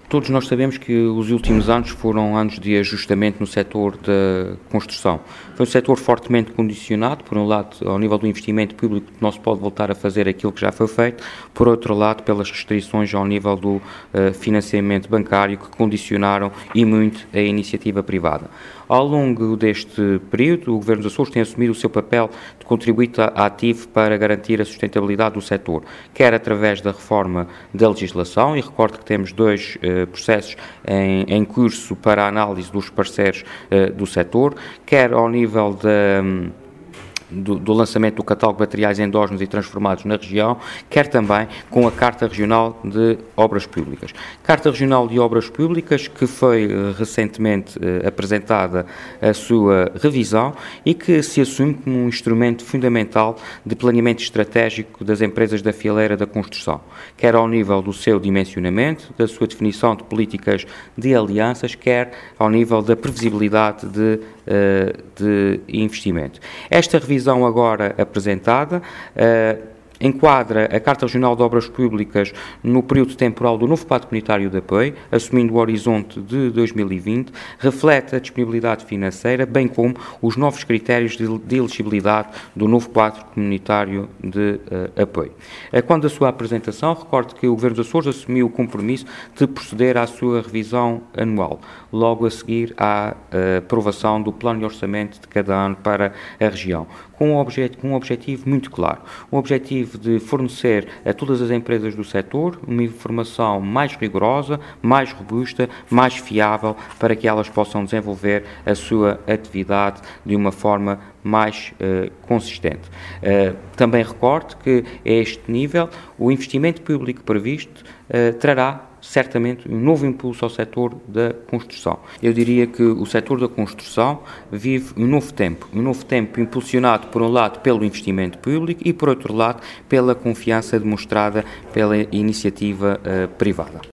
Todos nós sabemos que os últimos anos foram anos de ajustamento no setor da construção. Foi um setor fortemente condicionado, por um lado, ao nível do investimento público, que não se pode voltar a fazer aquilo que já foi feito, por outro lado, pelas restrições ao nível do financiamento bancário, que condicionaram e muito a iniciativa privada. Ao longo deste período, o Governo dos Açores tem assumido o seu papel de contribuinte ativo para garantir a sustentabilidade do setor, quer através da reforma da legislação, e recordo que temos dois processos em curso para a análise dos parceiros do setor, quer ao nível do lançamento do catálogo de materiais endógenos e transformados na região, quer também com a Carta Regional de Obras Públicas. Carta Regional de Obras Públicas que foi recentemente apresentada a sua revisão e que se assume como um instrumento fundamental de planeamento estratégico das empresas da fileira da construção, quer ao nível do seu dimensionamento, da sua definição de políticas de alianças, quer ao nível da previsibilidade de investimento. Esta revisão agora apresentada enquadra a Carta Regional de Obras Públicas no período temporal do novo Pacto Comunitário de Apoio, assumindo o horizonte de 2020, reflete a disponibilidade financeira, bem como os novos critérios de elegibilidade do novo Quadro Comunitário de Apoio. Quando a sua apresentação, recordo que o Governo dos Açores assumiu o compromisso de proceder à sua revisão anual, logo a seguir à aprovação do plano de orçamento de cada ano para a região, com um objetivo muito claro, um objetivo de fornecer a todas as empresas do setor uma informação mais rigorosa, mais robusta, mais fiável, para que elas possam desenvolver a sua atividade de uma forma mais consistente. Também recordo que a este nível o investimento público previsto trará certamente um novo impulso ao setor da construção. Eu diria que o setor da construção vive um novo tempo impulsionado por um lado pelo investimento público e por outro lado pela confiança demonstrada pela iniciativa privada.